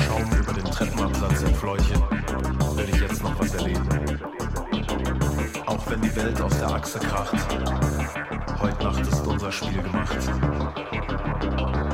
Schaum über den Treppenabsatz entfleuche, will ich jetzt noch was erleben. Auch wenn die Welt aus der Achse kracht, heut Nacht ist unser Spiel gemacht.